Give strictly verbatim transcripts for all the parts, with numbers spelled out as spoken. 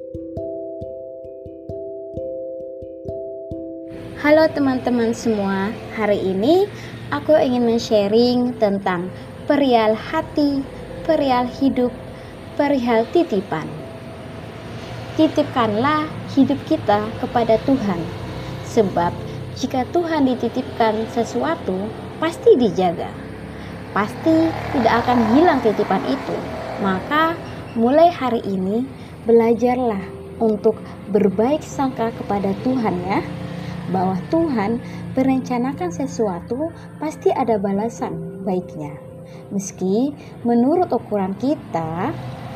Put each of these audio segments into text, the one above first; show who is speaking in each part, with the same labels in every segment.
Speaker 1: Halo teman-teman semua, hari ini aku ingin men-sharing tentang perihal hati, perihal hidup, perihal titipan. Titipkanlah hidup kita kepada Tuhan, sebab jika Tuhan dititipkan sesuatu, pasti dijaga. Pasti tidak akan hilang titipan itu. Maka mulai hari ini belajarlah untuk berbaik sangka kepada Tuhan ya, bahwa Tuhan merencanakan sesuatu pasti ada balasan baiknya. Meski menurut ukuran kita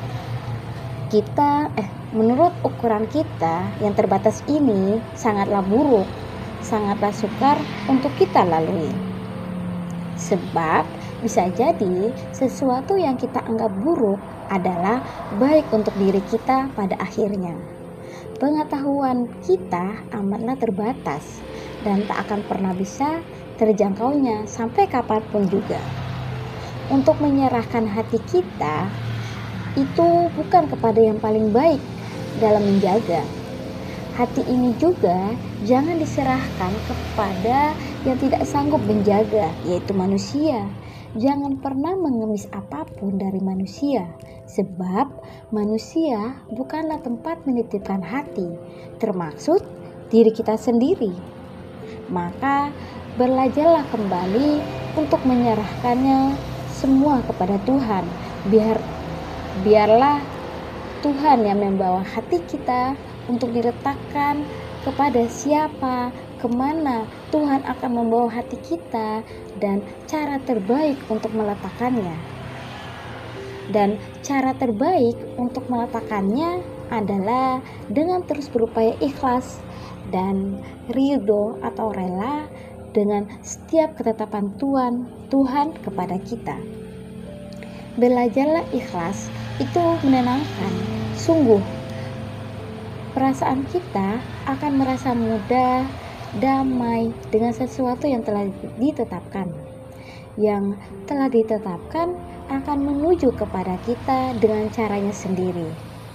Speaker 1: kita eh menurut ukuran kita yang terbatas ini sangatlah buruk, sangatlah sukar untuk kita lalui. Sebab bisa jadi sesuatu yang kita anggap buruk adalah baik untuk diri kita pada akhirnya. Pengetahuan kita amatlah terbatas dan tak akan pernah bisa terjangkaunya sampai kapanpun juga. Untuk menyerahkan hati kita itu bukan kepada yang paling baik dalam menjaga. Hati ini juga jangan diserahkan kepada yang tidak sanggup menjaga, yaitu manusia. Jangan pernah mengemis apapun dari manusia, sebab manusia bukanlah tempat menitipkan hati, termaksud diri kita sendiri. Maka belajarlah kembali untuk menyerahkannya semua kepada Tuhan. Biar biarlah Tuhan yang membawa hati kita untuk diletakkan kepada siapa, kemana Tuhan akan membawa hati kita, dan cara terbaik untuk meletakkannya. Dan cara terbaik untuk meletakkannya adalah dengan terus berupaya ikhlas dan ridho atau rela dengan setiap ketetapan Tuhan Tuhan kepada kita. Belajarlah ikhlas, itu menenangkan. Sungguh perasaan kita akan merasa mudah, damai dengan sesuatu yang telah ditetapkan. Yang telah ditetapkan akan menuju kepada kita dengan caranya sendiri.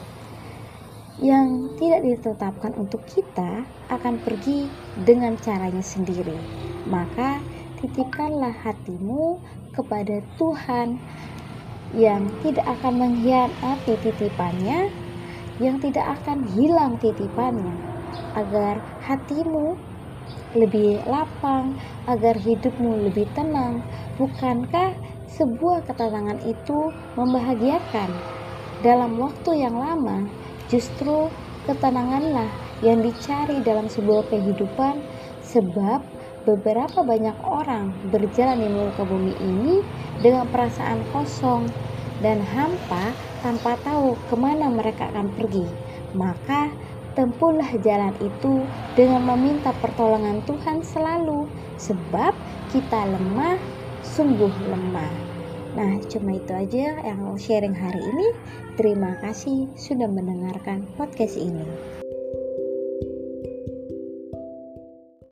Speaker 1: Yang tidak ditetapkan untuk kita akan pergi dengan caranya sendiri. Maka titipkanlah hatimu kepada Tuhan yang tidak akan mengkhianati titipannya, yang tidak akan hilang titipannya, agar hatimu lebih lapang, agar hidupmu lebih tenang. Bukankah sebuah ketenangan itu membahagiakan? Dalam waktu yang lama, justru ketenanganlah yang dicari dalam sebuah kehidupan, sebab beberapa banyak orang berjalan di muka bumi ini dengan perasaan kosong dan hampa tanpa tahu kemana mereka akan pergi. Maka tempuhlah jalan itu dengan meminta pertolongan Tuhan selalu, sebab kita lemah, sungguh lemah. Nah, cuma itu aja yang aku sharing hari ini. Terima kasih sudah mendengarkan podcast ini.